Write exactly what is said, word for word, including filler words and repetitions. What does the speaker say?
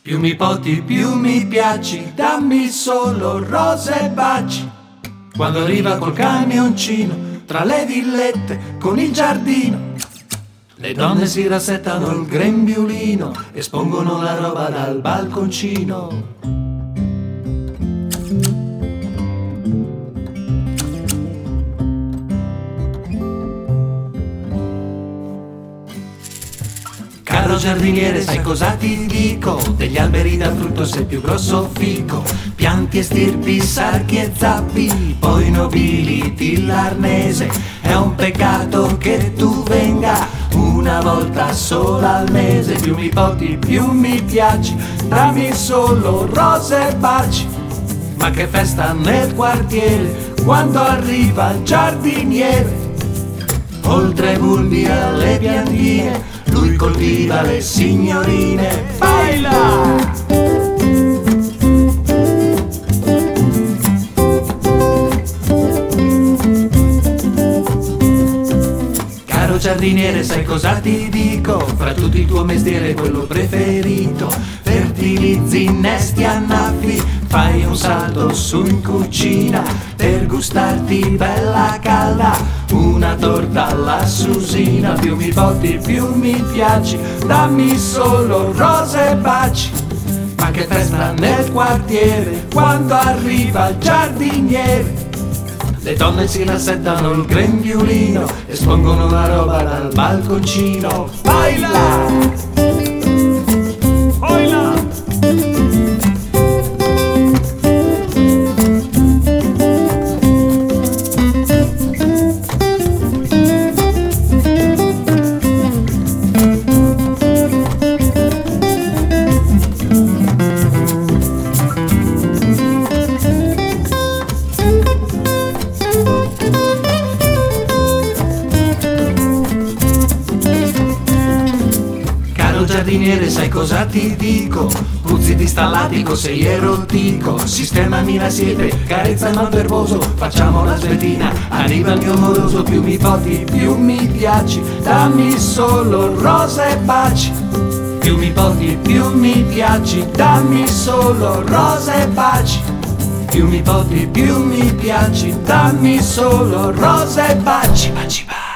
Più mi poti, più mi piaci, dammi solo rose e baci. Quando arriva col camioncino, tra le villette, con il giardino, le donne si rassettano il grembiulino, espongono la roba dal balconcino. Caro giardiniere, sai cosa ti dico? Degli alberi da frutto sei più grosso fico. Pianti e stirpi, sarchi e zappi, poi nobiliti l'arnese. È un peccato che tu venga una volta sola al mese. Più mi poti, più mi piaci, dammi solo rose e baci. Ma che festa nel quartiere quando arriva il giardiniere. Oltre bulbi alle piantine, lui coltiva le signorine. Baila! Caro giardiniere, sai cosa ti dico? Fra tutti il tuo mestiere quello preferito. Fertilizzi, innesti, annaffi, fai un salto su in cucina per gustarti bella calda una torta alla Susina. Più mi poti, più mi piaci, dammi solo rose e baci. Ma che festa nel quartiere quando arriva il giardiniere. Le donne si rassettano il grembiulino, espongono la roba dal balconcino. Baila! Giardiniere, sai cosa ti dico? Puzzi di stallatico, sei erotico. Sistemami la siepe, carezza il manto erboso, facciamo la sveltina, arriva il mio moroso. Più mi poti, più mi piaci, dammi solo rose e baci. Più mi poti, più mi piaci, dammi solo rose e baci. Più mi poti, più mi piaci, dammi solo rose e baci. Baci, baci.